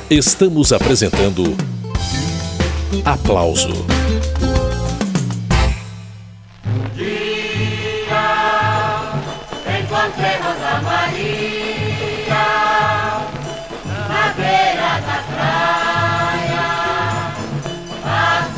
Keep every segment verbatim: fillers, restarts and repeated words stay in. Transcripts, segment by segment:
Estamos apresentando Aplauso. Encontrei Rosa Maria na beira da praia, a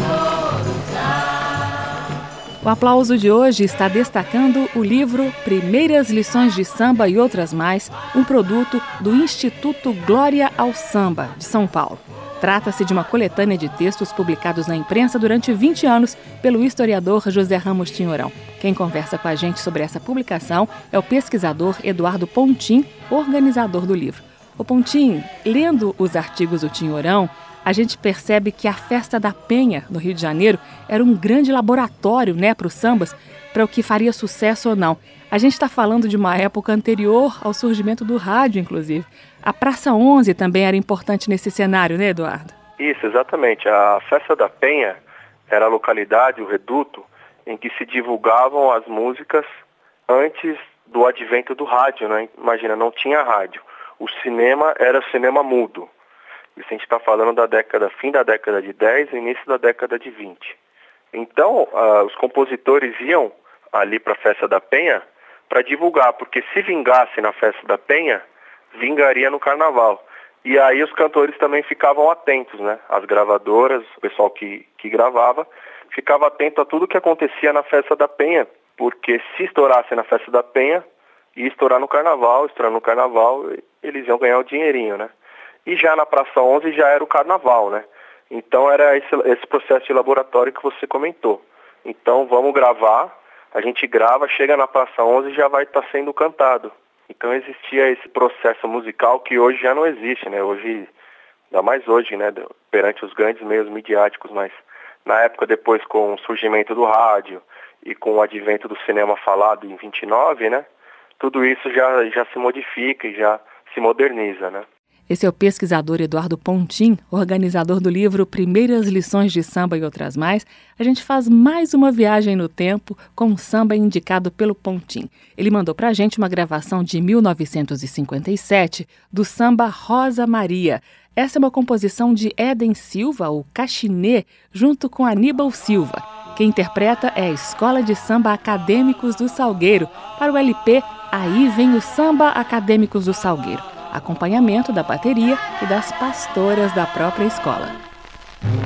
soluçar. O Aplauso de hoje está destacando o livro Primeiras Lições de Samba e Outras Mais, um produto do Instituto Glória ao Samba, de São Paulo. Trata-se de uma coletânea de textos publicados na imprensa durante vinte anos pelo historiador José Ramos Tinhorão. Quem conversa com a gente sobre essa publicação é o pesquisador Eduardo Pontim, organizador do livro. Ô Pontim, lendo os artigos do Tinhorão, a gente percebe que a Festa da Penha, no Rio de Janeiro, era um grande laboratório, né, para os sambas, para o que faria sucesso ou não. A gente está falando de uma época anterior ao surgimento do rádio, inclusive. A Praça onze também era importante nesse cenário, né, Eduardo? Isso, exatamente. A Festa da Penha era a localidade, o reduto, em que se divulgavam as músicas antes do advento do rádio, né? Imagina, não tinha rádio. O cinema era cinema mudo. Isso a gente está falando da década, fim da década de dez e início da década de vinte. Então, uh, os compositores iam ali para a Festa da Penha para divulgar, porque se vingasse na Festa da Penha, vingaria no Carnaval. E aí os cantores também ficavam atentos, né? As gravadoras, o pessoal que, que gravava, ficava atento a tudo que acontecia na Festa da Penha, porque se estourasse na Festa da Penha, ia estourar no Carnaval, estourar no Carnaval, eles iam ganhar o dinheirinho, né? E já na Praça onze já era o Carnaval, né? Então era esse, esse processo de laboratório que você comentou. Então vamos gravar, a gente grava, chega na Praça onze e já vai estar sendo cantado. Então existia esse processo musical que hoje já não existe, né? Hoje, ainda mais hoje, né? Perante os grandes meios midiáticos, mas na época depois com o surgimento do rádio e com o advento do cinema falado em vinte e nove, né? Tudo isso já, já se modifica e já se moderniza, né? Esse é o pesquisador Eduardo Pontim, organizador do livro Primeiras Lições de Samba e Outras Mais. A gente faz mais uma viagem no tempo com um samba indicado pelo Pontim. Ele mandou pra gente uma gravação de mil novecentos e cinquenta e sete do samba Rosa Maria. Essa é uma composição de Éden Silva, o Caxinê, junto com Aníbal Silva. Quem interpreta é a Escola de Samba Acadêmicos do Salgueiro, para o L P Aí Vem o Samba Acadêmicos do Salgueiro. Acompanhamento da bateria e das pastoras da própria escola. Um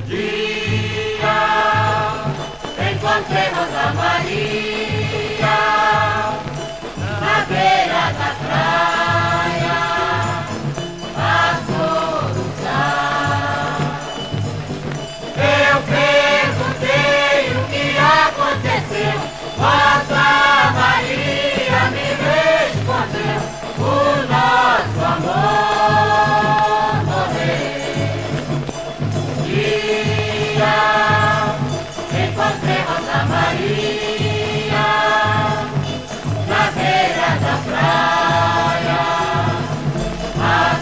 dia encontrei Rosa Maria na beira da praia, a soluçar. Eu perguntei o que aconteceu, Rosa Maria me respondeu: o nosso amor morreu. Dia encontrei Rosa Maria na beira da praia, a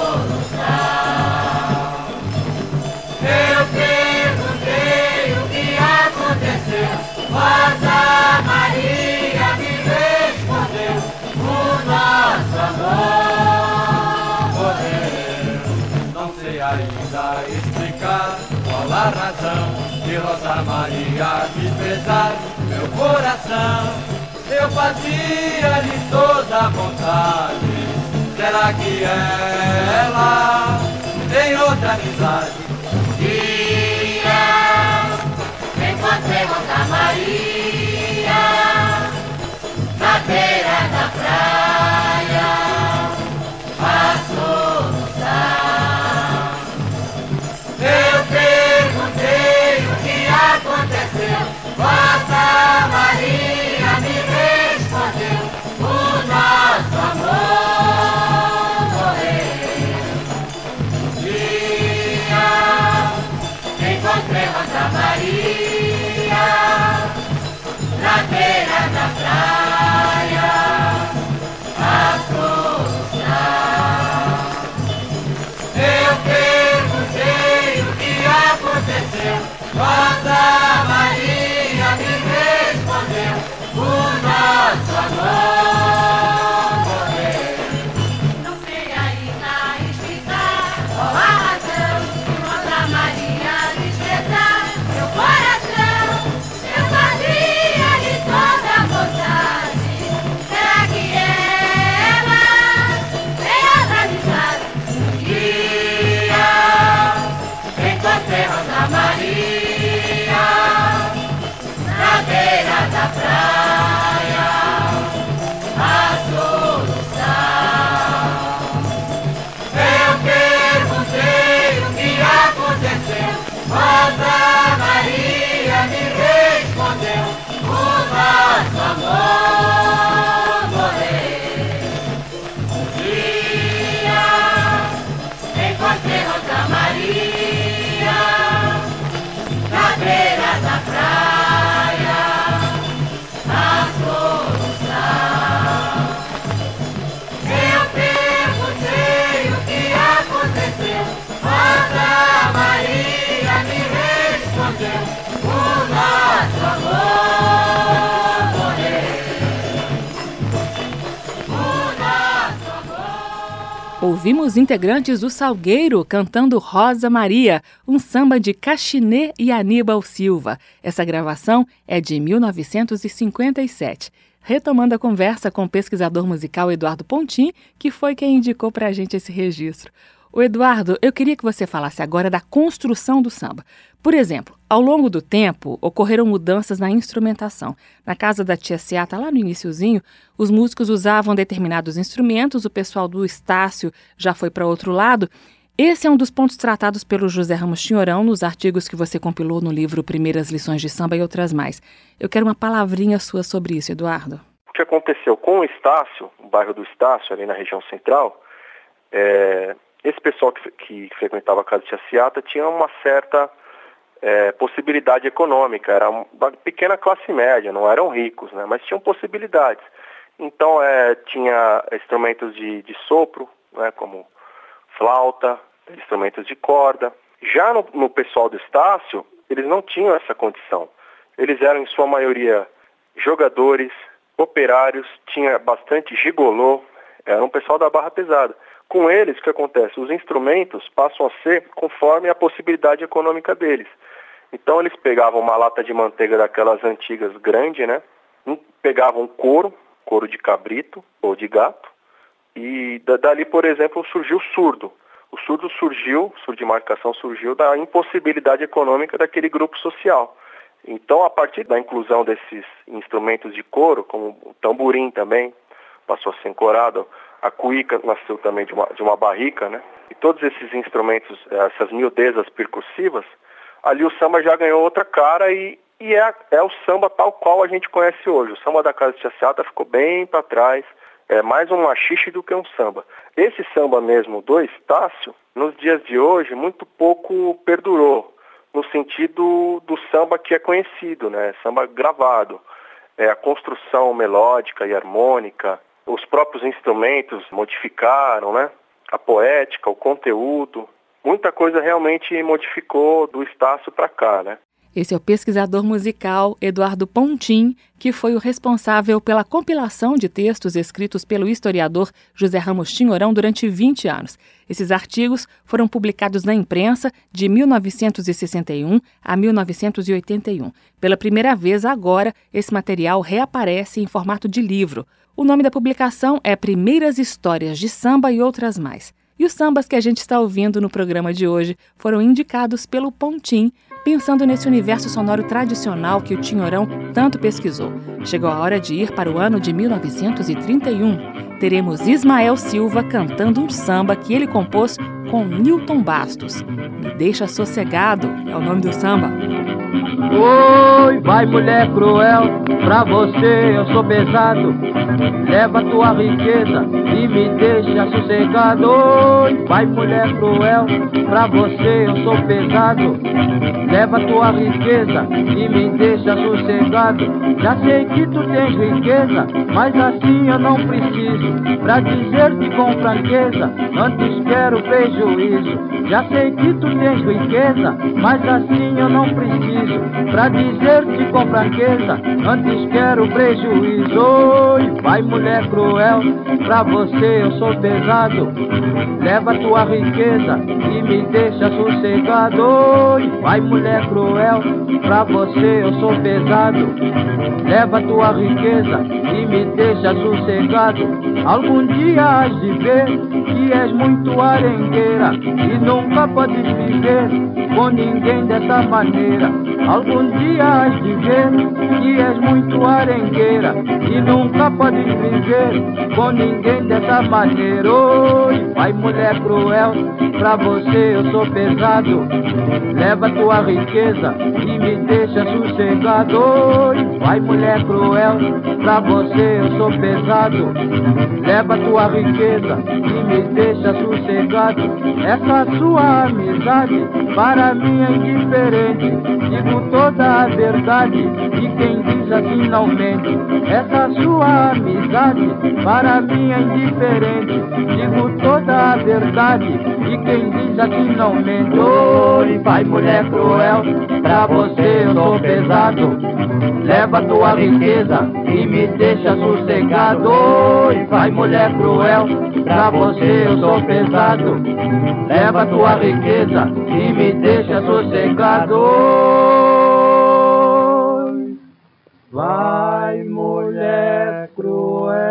soluçar. Eu perguntei o que aconteceu, Rosa Maria me respondeu: o nosso amor morreu. Não sei ainda explicar qual a razão de Rosa Maria desprezar meu coração. Eu fazia-lhe toda a vontade. Será que ela tem outra amizade? Dia encontrei Rosa Maria na beira da praia, a soluçar. Eu perguntei o que aconteceu, Rosa Maria me respondeu: o nosso amor morreu. Dia encontrei Rosa Maria na beira da praia, a soluçar. Eu perguntei o que aconteceu, Rosa Maria me respondeu: o nosso amor morreu. Não sei ainda explicar qual a razão Ouvimos integrantes do Salgueiro cantando Rosa Maria, um samba de Caxinê e Aníbal Silva. Essa gravação é de mil novecentos e cinquenta e sete. Retomando a conversa com o pesquisador musical Eduardo Pontin, que foi quem indicou para a gente esse registro. O Eduardo, eu queria que você falasse agora da construção do samba. Por exemplo, ao longo do tempo, ocorreram mudanças na instrumentação. Na casa da tia Seata, lá no iniciozinho, os músicos usavam determinados instrumentos, o pessoal do Estácio já foi para outro lado. Esse é um dos pontos tratados pelo José Ramos Tinhorão nos artigos que você compilou no livro Primeiras Lições de Samba e Outras Mais. Eu quero uma palavrinha sua sobre isso, Eduardo. O que aconteceu com o Estácio, o bairro do Estácio, ali na região central, é... esse pessoal que, que frequentava a casa de tia Seata tinha uma certa é, possibilidade econômica, era uma pequena classe média, não eram ricos, né, mas tinham possibilidades. Então é, tinha instrumentos de, de sopro, né, como flauta, instrumentos de corda. Já no, no pessoal do Estácio, eles não tinham essa condição. Eles eram, em sua maioria, jogadores, operários, tinha bastante gigolô, era um pessoal da barra pesada. Com eles, o que acontece? Os instrumentos passam a ser conforme a possibilidade econômica deles. Então eles pegavam uma lata de manteiga daquelas antigas grande, né? Pegavam couro, couro de cabrito ou de gato, e dali, por exemplo, surgiu o surdo. O surdo surgiu, surdo de marcação surgiu da impossibilidade econômica daquele grupo social. Então, a partir da inclusão desses instrumentos de couro, como o tamborim também, passou a ser encorado, a cuíca nasceu também de uma, de uma barrica, né? E todos esses instrumentos, essas miudezas percussivas, ali o samba já ganhou outra cara e, e é, é o samba tal qual a gente conhece hoje. O samba da casa de tia Seata ficou bem para trás, é mais um machixe do que um samba. Esse samba mesmo do Estácio, nos dias de hoje, muito pouco perdurou, no sentido do samba que é conhecido, né? Samba gravado. É, a construção melódica e harmônica, os próprios instrumentos modificaram, né? A poética, o conteúdo, muita coisa realmente modificou do Estácio para cá, né? Esse é o pesquisador musical Eduardo Pontin, que foi o responsável pela compilação de textos escritos pelo historiador José Ramos Tinhorão durante vinte anos. Esses artigos foram publicados na imprensa de mil novecentos e sessenta e um a mil novecentos e oitenta e um. Pela primeira vez agora, esse material reaparece em formato de livro. O nome da publicação é Primeiras Histórias de Samba e Outras Mais. E os sambas que a gente está ouvindo no programa de hoje foram indicados pelo Pontin, pensando nesse universo sonoro tradicional que o Tinhorão tanto pesquisou. Chegou a hora de ir para o ano de mil novecentos e trinta e um. Teremos Ismael Silva cantando um samba que ele compôs com Newton Bastos. Me Deixa Sossegado é o nome do samba. Oi, vai mulher cruel, pra você eu sou pesado. Leva tua riqueza e me deixa sossegado. Oi, vai mulher cruel, pra você eu sou pesado. Leva tua riqueza e me deixa sossegado. Já sei que tu tens riqueza, mas assim eu não preciso. Pra dizer-te com franqueza, antes quero prejuízo. Já sei que tu tens riqueza, mas assim eu não preciso. Pra dizer-te com franqueza, antes quero prejuízo. Oi, vai mulher cruel, pra você eu sou pesado. Leva tua riqueza e me deixa sossegado. Oi, vai mulher cruel, pra você eu sou pesado. Leva tua riqueza e me deixa sossegado. Algum dia has de ver que és muito arengueira e nunca podes viver com ninguém dessa maneira. Algum dia has de ver que és muito arengueira e nunca podes viver com ninguém dessa maneira. Oi, vai mulher cruel, pra você eu sou pesado. Leva tua riqueza e me deixa sossegado. Oi, vai mulher cruel, pra você eu sou pesado. Leva tua riqueza e me deixa sossegado. Essa sua amizade para mim é indiferente. E digo toda a verdade, e quem diz assim não mente. Essa sua amizade para mim é indiferente. Digo toda a verdade, e quem diz assim não mente. Oi, vai mulher cruel, pra você eu sou pesado. Leva tua riqueza e me deixa sossegado. Oi, vai mulher cruel, pra você eu sou pesado. Leva tua riqueza e me deixa sossegado. Vai mulher cruel.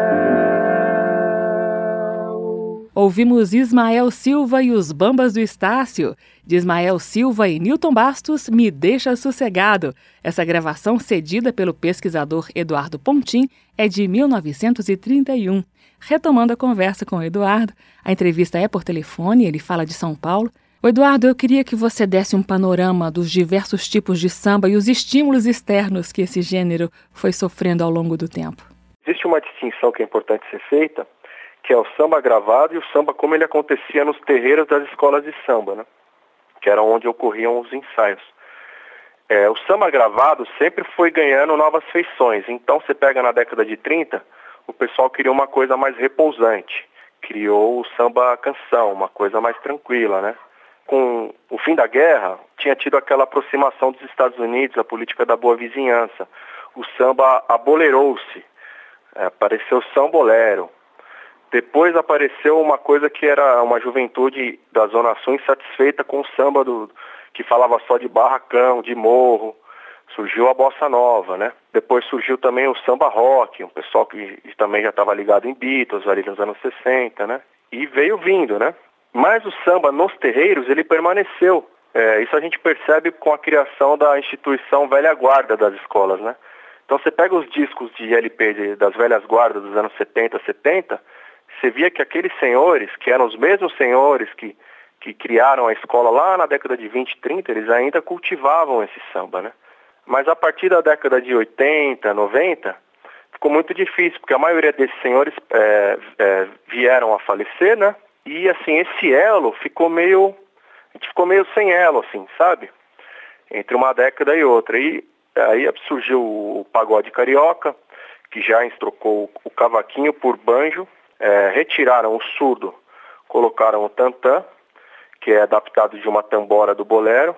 Ouvimos Ismael Silva e os Bambas do Estácio. De Ismael Silva e Newton Bastos, Me Deixa Sossegado. Essa gravação, cedida pelo pesquisador Eduardo Pontin, é de mil novecentos e trinta e um. Retomando a conversa com o Eduardo, a entrevista é por telefone, ele fala de São Paulo. O Eduardo, eu queria que você desse um panorama dos diversos tipos de samba e os estímulos externos que esse gênero foi sofrendo ao longo do tempo. Existe uma distinção que é importante ser feita, que é o samba gravado e o samba como ele acontecia nos terreiros das escolas de samba, né? Que era onde ocorriam os ensaios. É, o samba gravado sempre foi ganhando novas feições. Então você pega na década de trinta, o pessoal queria uma coisa mais repousante. Criou o samba canção, uma coisa mais tranquila, né? Com o fim da guerra, tinha tido aquela aproximação dos Estados Unidos, a política da boa vizinhança. O samba abolerou-se, é, apareceu o sambolero. Depois apareceu uma coisa que era uma juventude da Zona Sul insatisfeita com o samba do, que falava só de barracão, de morro. Surgiu a bossa nova, né? Depois surgiu também o samba rock, um pessoal que também já estava ligado em Beatles, ali nos anos sessenta, né? E veio vindo, né? Mas o samba nos terreiros, ele permaneceu. É, isso a gente percebe com a criação da instituição Velha Guarda das escolas, né? Então você pega os discos de L P de, das velhas guardas dos anos setenta, setenta, você via que aqueles senhores, que eram os mesmos senhores que, que criaram a escola lá na década de vinte, trinta, eles ainda cultivavam esse samba, né? Mas a partir da década de oitenta, noventa, ficou muito difícil, porque a maioria desses senhores é, é, vieram a falecer, né? E, assim, esse elo ficou meio... A gente ficou meio sem elo, assim, sabe? Entre uma década e outra. E aí surgiu o pagode carioca, que já trocou o cavaquinho por banjo. É, retiraram o surdo, colocaram o tantã, que é adaptado de uma tambora do bolero.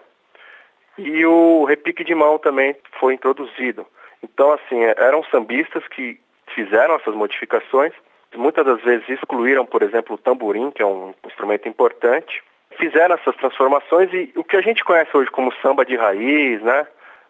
E o repique de mão também foi introduzido. Então, assim, eram sambistas que fizeram essas modificações. Muitas das vezes excluíram, por exemplo, o tamborim, que é um instrumento importante. Fizeram essas transformações e o que a gente conhece hoje como samba de raiz, né?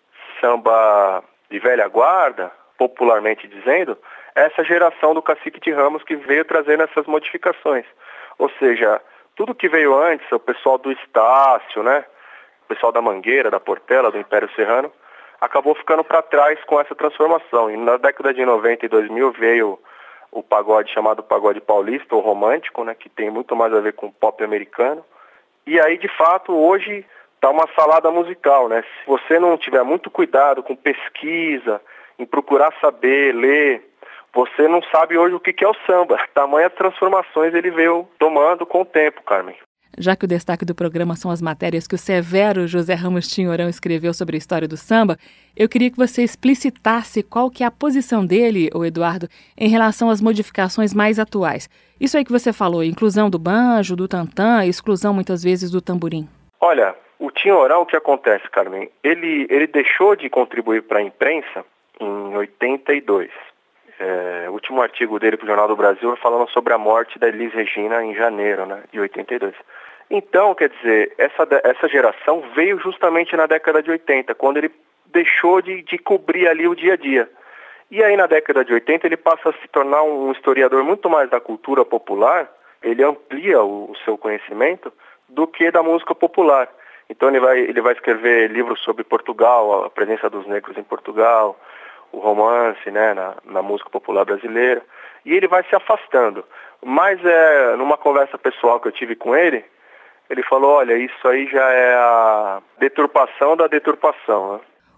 Samba de velha guarda, popularmente dizendo, é essa geração do Cacique de Ramos que veio trazendo essas modificações. Ou seja, tudo que veio antes, o pessoal do Estácio, né? O pessoal da Mangueira, da Portela, do Império Serrano, acabou ficando para trás com essa transformação. E na década de noventa e dois mil veio o pagode chamado pagode paulista, ou romântico, né, que tem muito mais a ver com pop americano. E aí, de fato, hoje está uma salada musical, né? Se você não tiver muito cuidado com pesquisa, em procurar saber, ler, você não sabe hoje o que é o samba. Tamanhas transformações ele veio tomando com o tempo, Carmen. Já que o destaque do programa são as matérias que o severo José Ramos Tinhorão escreveu sobre a história do samba, eu queria que você explicitasse qual que é a posição dele, o Eduardo, em relação às modificações mais atuais. Isso aí que você falou, inclusão do banjo, do tantã, exclusão muitas vezes do tamborim. Olha, o Tinhorão, o que acontece, Carmen? Ele, ele deixou de contribuir para a imprensa em oitenta e dois. É, o último artigo dele para o Jornal do Brasil é falando sobre a morte da Elis Regina em janeiro, né, de oitenta e dois. Então, quer dizer, essa, essa geração veio justamente na década de oitenta, quando ele deixou de, de cobrir ali o dia a dia. E aí na década de oitenta ele passa a se tornar um historiador muito mais da cultura popular, ele amplia o, o seu conhecimento do que da música popular. Então ele vai, ele vai escrever livros sobre Portugal, a presença dos negros em Portugal, o romance, né, na, na música popular brasileira, e ele vai se afastando. Mas é, numa conversa pessoal que eu tive com ele, ele falou, olha, isso aí já é a deturpação da deturpação, né?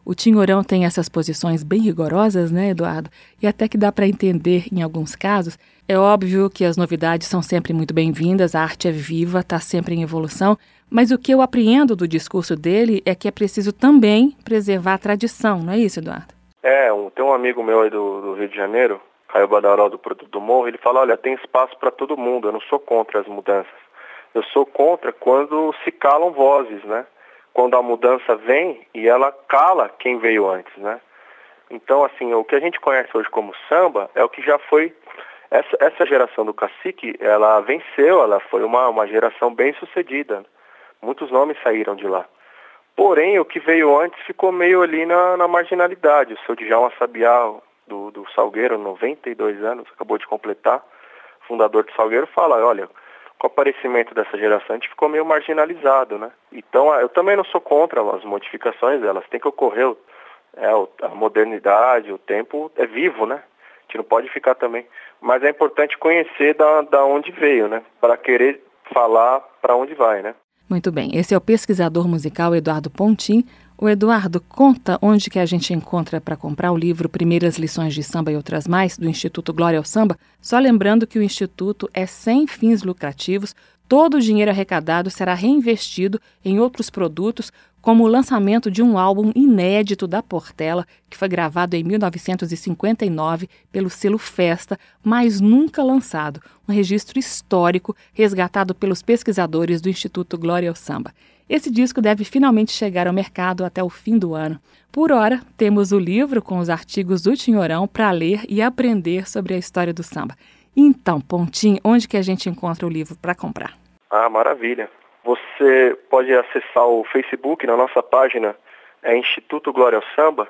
O Tinhorão tem essas posições bem rigorosas, né, Eduardo? E até que dá para entender em alguns casos. É óbvio que as novidades são sempre muito bem-vindas, a arte é viva, está sempre em evolução, mas o que eu apreendo do discurso dele é que é preciso também preservar a tradição, não é isso, Eduardo? É, um, tem um amigo meu aí do, do Rio de Janeiro, Caio Badaró, do Produto do Morro, ele fala, olha, tem espaço para todo mundo, eu não sou contra as mudanças. Eu sou contra quando se calam vozes, né? Quando a mudança vem e ela cala quem veio antes, né? Então, assim, o que a gente conhece hoje como samba é o que já foi... Essa, essa geração do Cacique, ela venceu, ela foi uma, uma geração bem sucedida. Muitos nomes saíram de lá. Porém, o que veio antes ficou meio ali na, na marginalidade. O seu Djalma Sabiá, do, do Salgueiro, noventa e dois anos, acabou de completar, fundador do Salgueiro, fala, olha... Com o aparecimento dessa geração, a gente ficou meio marginalizado, né? Então, eu também não sou contra as modificações, elas têm que ocorrer. É, a modernidade, o tempo é vivo, né? A gente não pode ficar também. Mas é importante conhecer da, da onde veio, né? Para querer falar para onde vai, né? Muito bem. Esse é o pesquisador musical Eduardo Pontin. O Eduardo, conta onde que a gente encontra para comprar o livro Primeiras Lições de Samba e Outras Mais, do Instituto Glória ao Samba. Só lembrando que o Instituto é sem fins lucrativos, todo o dinheiro arrecadado será reinvestido em outros produtos, como o lançamento de um álbum inédito da Portela, que foi gravado em mil novecentos e cinquenta e nove pelo selo Festa, mas nunca lançado, um registro histórico resgatado pelos pesquisadores do Instituto Glória ao Samba. Esse disco deve finalmente chegar ao mercado até o fim do ano. Por hora, temos o livro com os artigos do Tinhorão para ler e aprender sobre a história do samba. Então, Pontinho, onde que a gente encontra o livro para comprar? Ah, maravilha. Você pode acessar o Facebook, na nossa página é Instituto Glória ao Samba.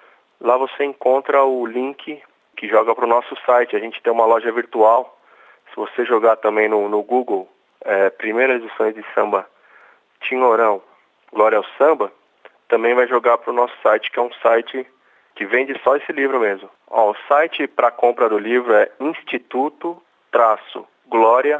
Lá você encontra o link que joga para o nosso site. A gente tem uma loja virtual. Se você jogar também no, no Google, é, Primeiras Lições de Samba Tinhorão, Glória ao Samba, também vai jogar para o nosso site, que é um site que vende só esse livro mesmo. Ó, o site para compra do livro é instituto glória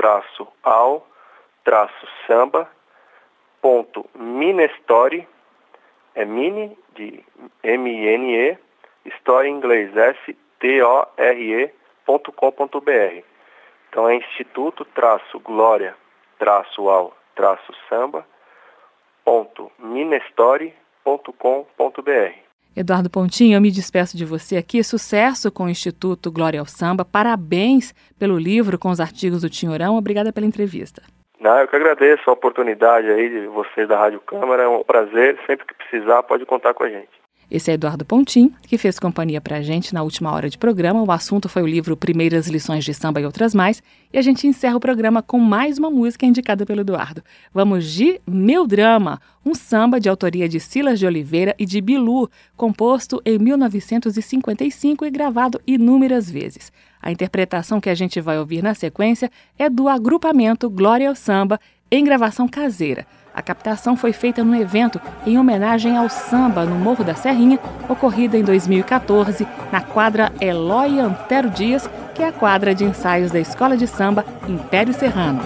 ao samba ponto minestory, é mini de M I N E, story em inglês, S T O R E ponto com ponto B R. Então é instituto glória ao samba ponto minestory ponto com ponto B R. Eduardo Pontinho, eu me despeço de você aqui. Sucesso com o Instituto Glória ao Samba. Parabéns pelo livro com os artigos do Tinhorão. Obrigada pela entrevista. Não, eu que agradeço a oportunidade aí de vocês da Rádio Câmara. É um prazer. Sempre que precisar, pode contar com a gente. Esse é Eduardo Pontin, que fez companhia pra gente na última hora de programa. O assunto foi o livro Primeiras Lições de Samba e Outras Mais. E a gente encerra o programa com mais uma música indicada pelo Eduardo. Vamos de Meu Drama, um samba de autoria de Silas de Oliveira e de Bilu, composto em mil novecentos e cinquenta e cinco e gravado inúmeras vezes. A interpretação que a gente vai ouvir na sequência é do agrupamento Glória ao Samba, em gravação caseira. A captação foi feita num evento em homenagem ao samba no Morro da Serrinha, ocorrida em dois mil e catorze, na quadra Eloy Antero Dias, que é a quadra de ensaios da Escola de Samba Império Serrano.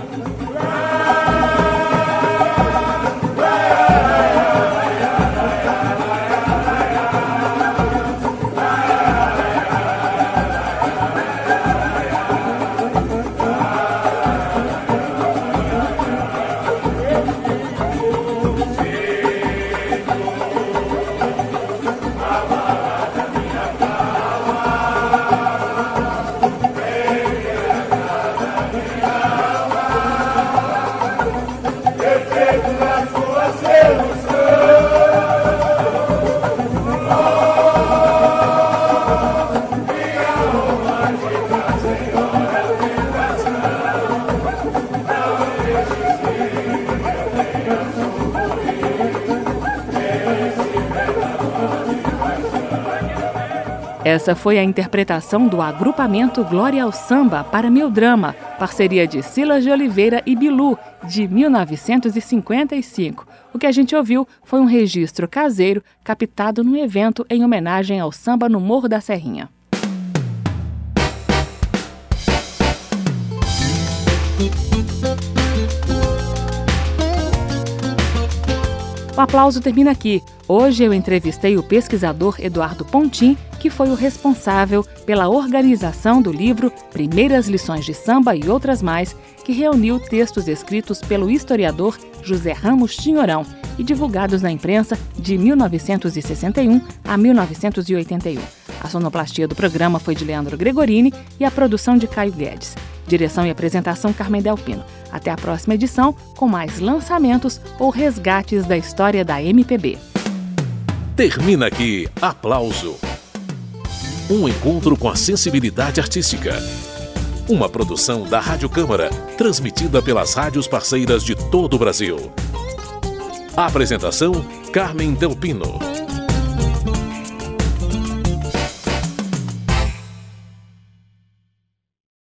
Essa foi a interpretação do agrupamento Glória ao Samba para Meu Drama, parceria de Silas de Oliveira e Bilu, de mil novecentos e cinquenta e cinco. O que a gente ouviu foi um registro caseiro captado num evento em homenagem ao samba no Morro da Serrinha. O Aplauso termina aqui. Hoje eu entrevistei o pesquisador Eduardo Pontin, que foi o responsável pela organização do livro Primeiras Lições de Samba e Outras Mais, que reuniu textos escritos pelo historiador José Ramos Tinhorão e divulgados na imprensa de mil novecentos e sessenta e um a mil novecentos e oitenta e um. A sonoplastia do programa foi de Leandro Gregorini e a produção de Caio Guedes. Direção e apresentação Carmen Delpino. Até a próxima edição com mais lançamentos ou resgates da história da M P B. Termina aqui Aplauso. Um encontro com a sensibilidade artística. Uma produção da Rádio Câmara, transmitida pelas rádios parceiras de todo o Brasil. Apresentação Carmen Delpino.